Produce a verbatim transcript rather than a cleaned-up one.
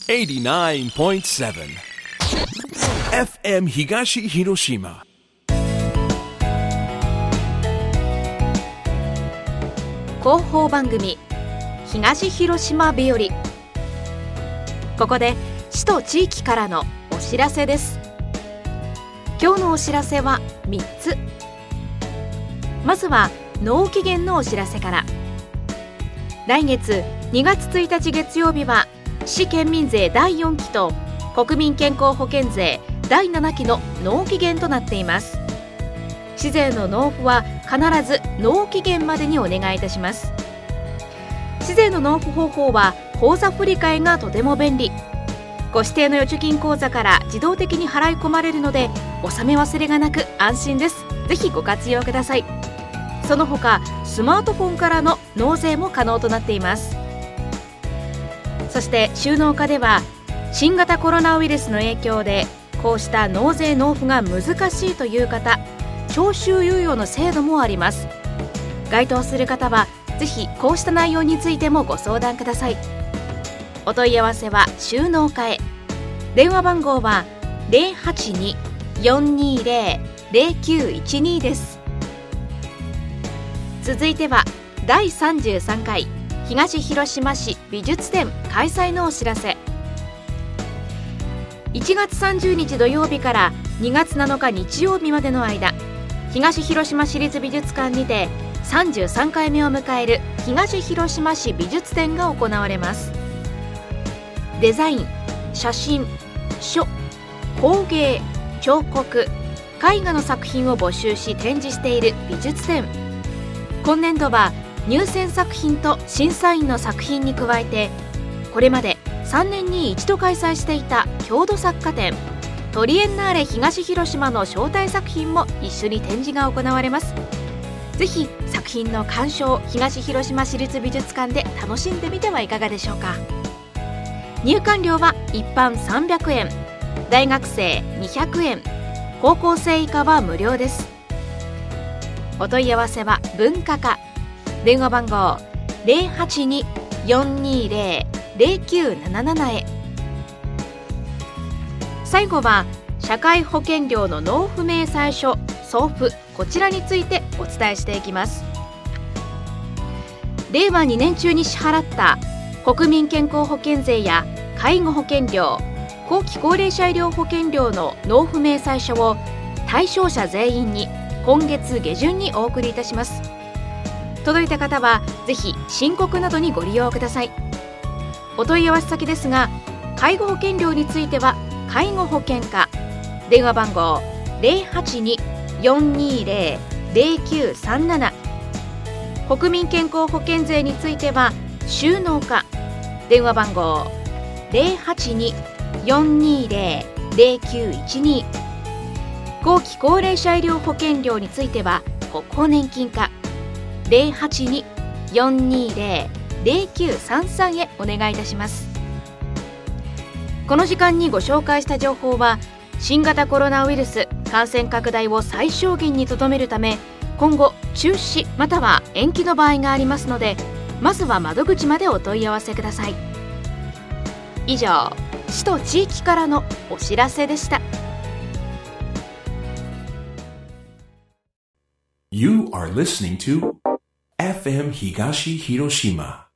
エイティナインポイントセブン エフエム 東広島。 広報番組東広島日和。ここで市と地域からのお知らせです。今日のお知らせはみっつ。まずは納期限のお知らせから。来月にがつついたち月曜日は市県民税だいよんきと国民健康保険税だいななきの納期限となっています。市税の納付は必ず納期限までにお願いいたします。市税の納付方法は口座振替がとても便利。ご指定の預貯金口座から自動的に払い込まれるので納め忘れがなく安心です。ぜひご活用ください。その他スマートフォンからの納税も可能となっています。そして収納課では新型コロナウイルスの影響でこうした納税納付が難しいという方、徴収猶予の制度もあります。該当する方はぜひこうした内容についてもご相談ください。お問い合わせは収納課へ。電話番号は ゼロはちに よんにゼロ ゼロきゅういちに です。続いてはだいさんじゅうさんかい東広島市美術展開催のお知らせ。いちがつさんじゅうにち土曜日からにがつなのか日曜日までの間、東広島市立美術館にてさんじゅうさんかいめを迎える東広島市美術展が行われます。デザイン、写真、書、工芸、彫刻、絵画の作品を募集し展示している美術展。今年度は入選作品と審査員の作品に加えて、これまでさんねんに一度開催していた郷土作家展トリエンナーレ東広島の招待作品も一緒に展示が行われます。ぜひ作品の鑑賞を東広島市立美術館で楽しんでみてはいかがでしょうか。入館料は一般さんびゃくえん、大学生にひゃくえん、高校生以下は無料です。お問い合わせは文化課。電話番号 ゼロはちに よんにゼロ ゼロきゅうなななな へ。最後は社会保険料の納付明細書送付、こちらについてお伝えしていきます。れいわにねん中に支払った国民健康保険税や介護保険料、後期高齢者医療保険料の納付明細書を対象者全員に今月下旬にお送りいたします。届いた方はぜひ申告などにご利用ください。お問い合わせ先ですが、介護保険料については介護保険課。電話番号 ゼロはちに よんにゼロ ゼロきゅうさんなな。国民健康保険税については収納課。電話番号 ゼロはちに よんにゼロ ゼロきゅういちに。後期高齢者医療保険料については国保年金課。ゼロはちに よんにゼロ ゼロきゅうさんさん へお願いいたします。この時間にご紹介した情報は新型コロナウイルス感染拡大を最小限にとどめるため、今後中止または延期の場合がありますので、まずは窓口までお問い合わせください。以上、市と地域からのお知らせでした。 You are listening to エフエム 東広島